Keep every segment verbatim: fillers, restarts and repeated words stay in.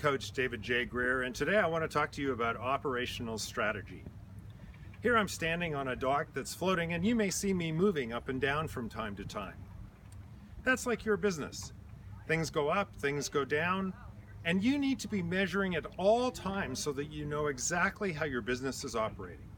Coach David J. Greer, and today I want to talk to you about operational strategy. Here I'm standing on a dock that's floating, and you may see me moving up and down from time to time. That's like your business. Things go up, things go down, and you need to be measuring at all times so that you know exactly how your business is operating.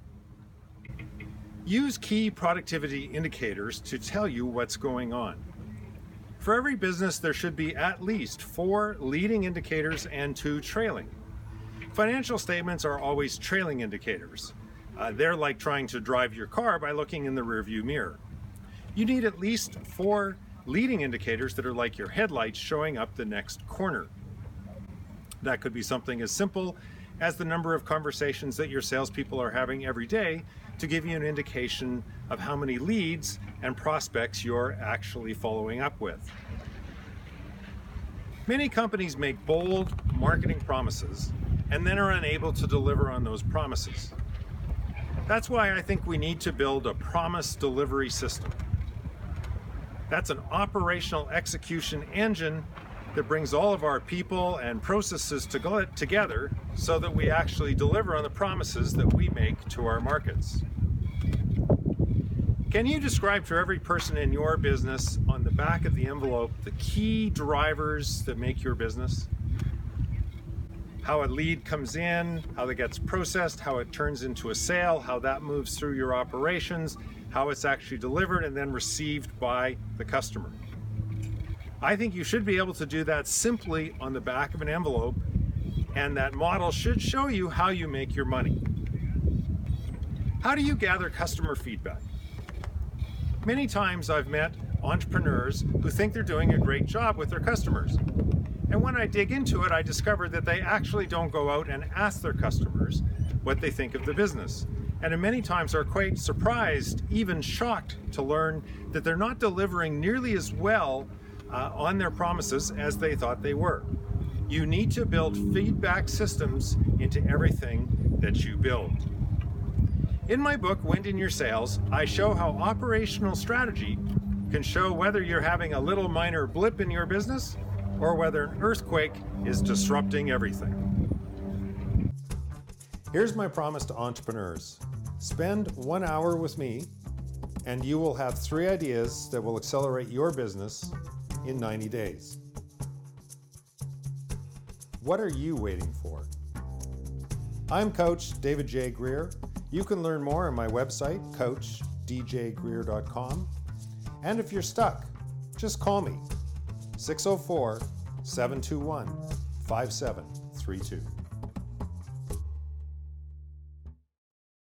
Use key productivity indicators to tell you what's going on. For every business, there should be at least four leading indicators and two trailing. Financial statements are always trailing indicators. Uh, they're like trying to drive your car by looking in the rearview mirror. You need at least four leading indicators that are like your headlights showing up the next corner. That could be something as simple as the number of conversations that your salespeople are having every day to give you an indication of how many leads and prospects you're actually following up with. Many companies make bold marketing promises and then are unable to deliver on those promises. That's why I think we need to build a promise delivery system. That's an operational execution engine that brings all of our people and processes to go together so that we actually deliver on the promises that we make to our markets. Can you describe to every person in your business on the back of the envelope the key drivers that make your business? How a lead comes in, how it gets processed, how it turns into a sale, how that moves through your operations, how it's actually delivered and then received by the customer. I think you should be able to do that simply on the back of an envelope, and that model should show you how you make your money. How do you gather customer feedback? Many times I've met entrepreneurs who think they're doing a great job with their customers. And when I dig into it, I discover that they actually don't go out and ask their customers what they think of the business. And in many times are quite surprised, even shocked, to learn that they're not delivering nearly as well uh, on their promises as they thought they were. You need to build feedback systems into everything that you build. In my book, Wind in Your Sails, I show how operational strategy can show whether you're having a little minor blip in your business or whether an earthquake is disrupting everything. Here's my promise to entrepreneurs. Spend one hour with me and you will have three ideas that will accelerate your business in ninety days. What are you waiting for? I'm Coach David J. Greer. You can learn more on my website, coach d j greer dot com. And if you're stuck, just call me, six oh four, seven two one, five seven three two.